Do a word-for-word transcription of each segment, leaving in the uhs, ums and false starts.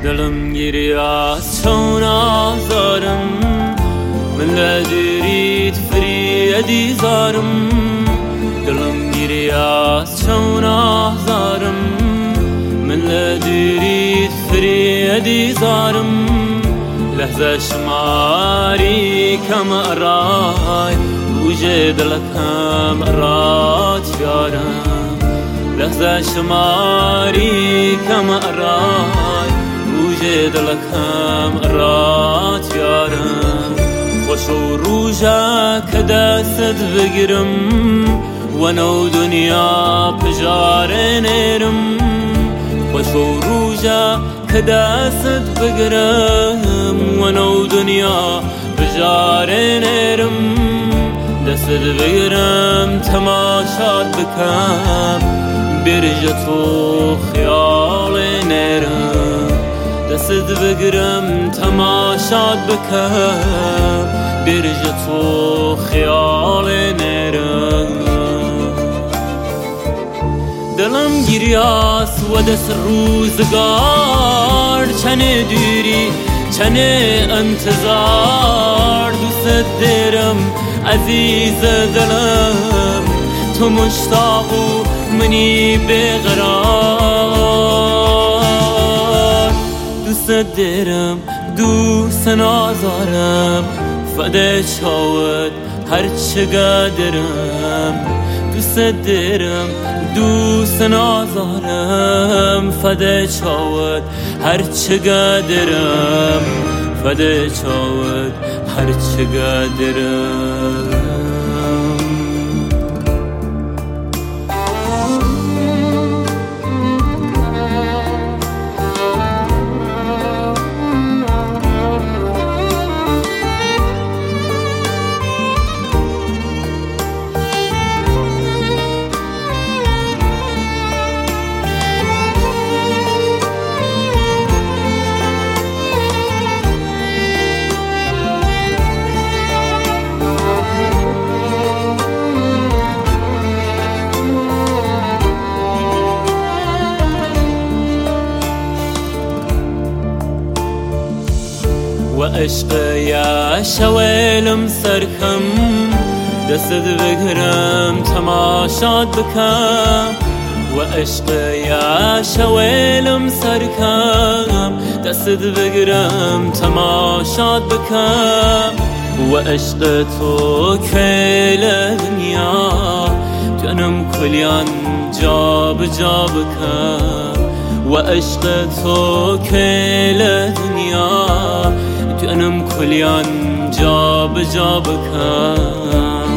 دلم گیری از چون آزارم، من لدرید فریادی زارم. دلم گیری از چون آزارم، من لدرید فریادی زارم. لحظة شماري كما أراي وجد لكم أرات يارم. لحظة شماري كما أراي وجد لكم أرات يارم. وشو روجا كداست بقرم ونو دنيا بجار نيرم. وشو روجا كداست بقرم ونو دنيا بجار نيرم. دست بقرم تماشات بكم برجتو خيال نيرم. دست بقرم تماشات بكم برجتو خيال نيرم. دلم گیریاس و دست روزگار، چنه دوری چنه انتظار. دوست دارم عزیز دلم، تو مشتاق و منی بقرار. دوست دارم دوست نازارم، فده چاود هر چه قدرم. دوست دارم دوست نازارم، فده چاود هر چه قدرم. فده چاود هر چه قدرم. وعشق يا شويلم سركم، دست بقرم تماشات بكم. وعشق يا شويلم سركم، دست بقرم تماشات بكم. وعشق تو كل دنيا جنم كليان جاب جابكم. وعشق تو كل دنيا جنم كليان جاب جابكم.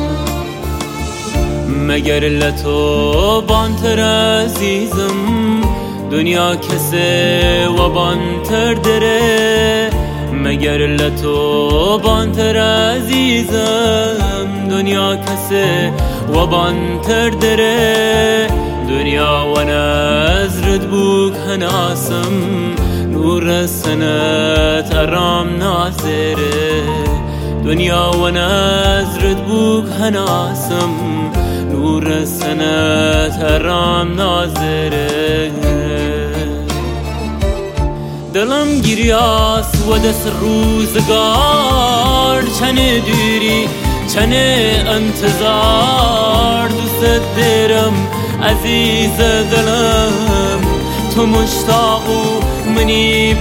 مگر لتو بانتر عزیزم، دنیا کسه و بانتر دره. مگر لتو بانتر عزیزم، دنیا کسه و بانتر دره. دنیا و نزرد بوک هناسم، نور سنت ارام نازره. دنیا و نزرد بوک هناسم، نور سنت ارام نازره. دلم گیریاس و دست روزگار، چنه دوری چنه انتظار. دوست دارم عزیز دلم، تو مشتاق و منی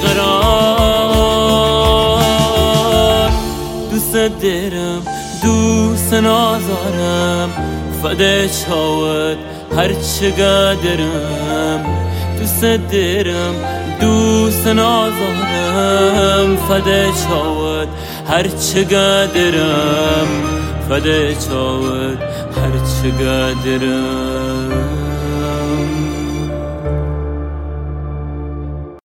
بقرار. دوست دارم دوست نازارم، فده چاود هر چه قدرم. دوست دارم دوست نازارم، فده چاود هر چه قدرم. فده چاود هر چه قدرم.